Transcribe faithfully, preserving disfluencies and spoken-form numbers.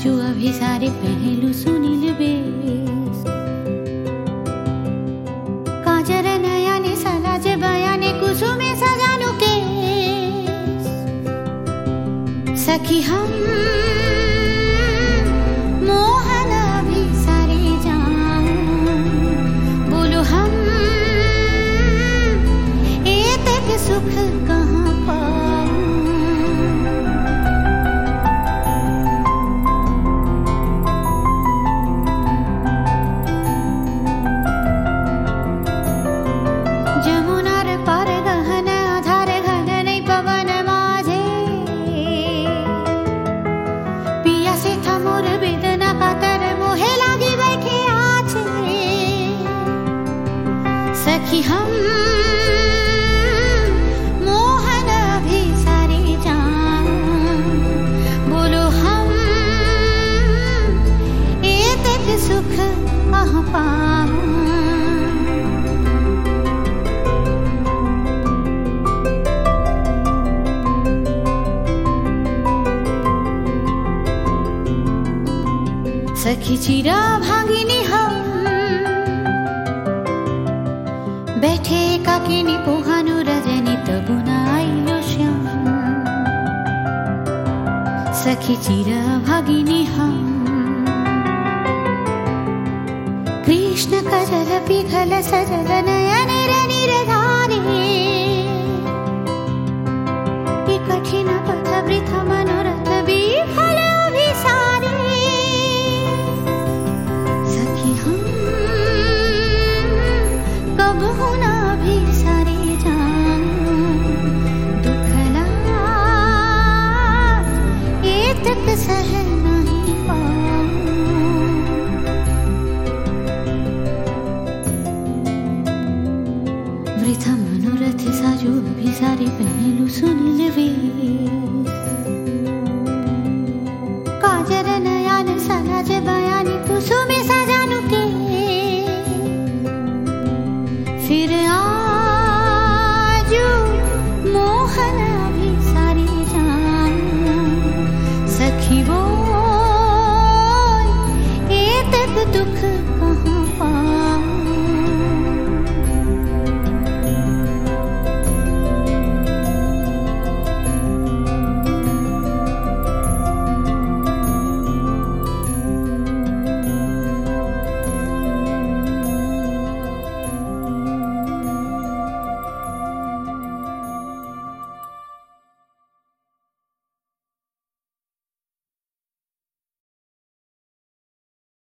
साजो अभी सारे पहलू सुनील बेस काजर नयाने सलाज बयाने कुसुमे सजानु के सखी हम मोहन अभी सारे जान बोलो हम एतक सुख कहाँ पाऊं जमुनार पार गहन आधार घन नहीं पवन माझे पिया से था मोर वेदना कातर मोहे लागी बैठे आछे सखी हम मोहन अभी सारे जान बोलो हम एतक सुख कहाँ पाऊं सखी चिरा भागिनी हम बैठे काकिनी पोहानु रजनी तबुना आइलो श्याम सखी चिरा भागिनी हम कृष्ण कजल पिघल सजल नयन निरधारे ये कठिन पथ वृथा मनोरथ विफल अभिसारे सखी हम कबहु ना भी सारे जान दुखला एतक सह नहीं पाऊं वृथा मनोरथ साजो भी सारे पहलू सुनील वे